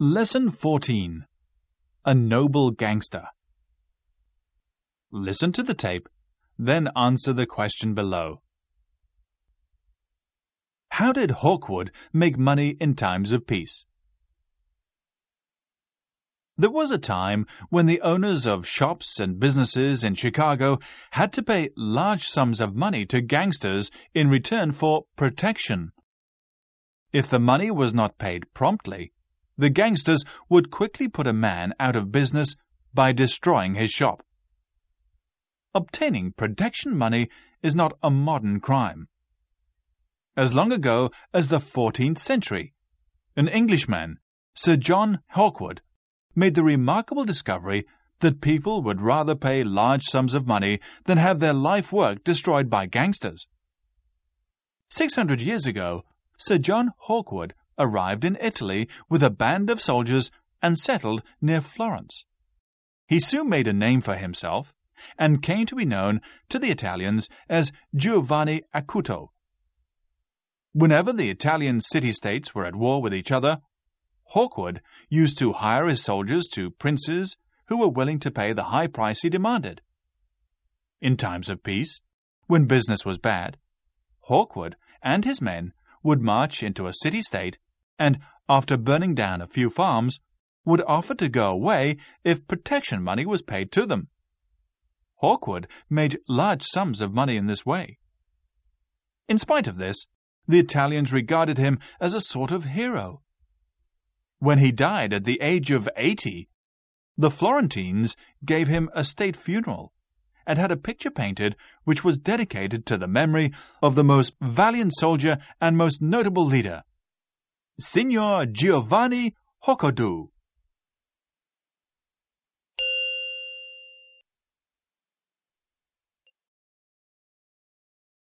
Lesson 14. A Noble Gangster. Listen to the tape, then answer the question below. How did Hawkwood make money in times of peace? There was a time when the owners of shops and businesses in Chicago had to pay large sums of money to gangsters in return for protection. If the money was not paid promptly, the gangsters would quickly put a man out of business by destroying his shop. Obtaining protection money is not a modern crime. As long ago as the 14th century, an Englishman, Sir John Hawkwood, made the remarkable discovery that people would rather pay large sums of money than have their life work destroyed by gangsters. 600 years ago, Sir John Hawkwood arrived in Italy with a band of soldiers and settled near Florence. He soon made a name for himself and came to be known to the Italians as Giovanni Acuto. Whenever the Italian city-states were at war with each other, Hawkwood used to hire his soldiers to princes who were willing to pay the high price he demanded. In times of peace, when business was bad, Hawkwood and his men would march into a city-state and, after burning down a few farms, would offer to go away if protection money was paid to them. Hawkwood made large sums of money in this way. In spite of this, the Italians regarded him as a sort of hero. When he died at the age of 80, the Florentines gave him a state funeral and had a picture painted which was dedicated to the memory of the most valiant soldier and most notable leader, Signor Giovanni Hawkwood.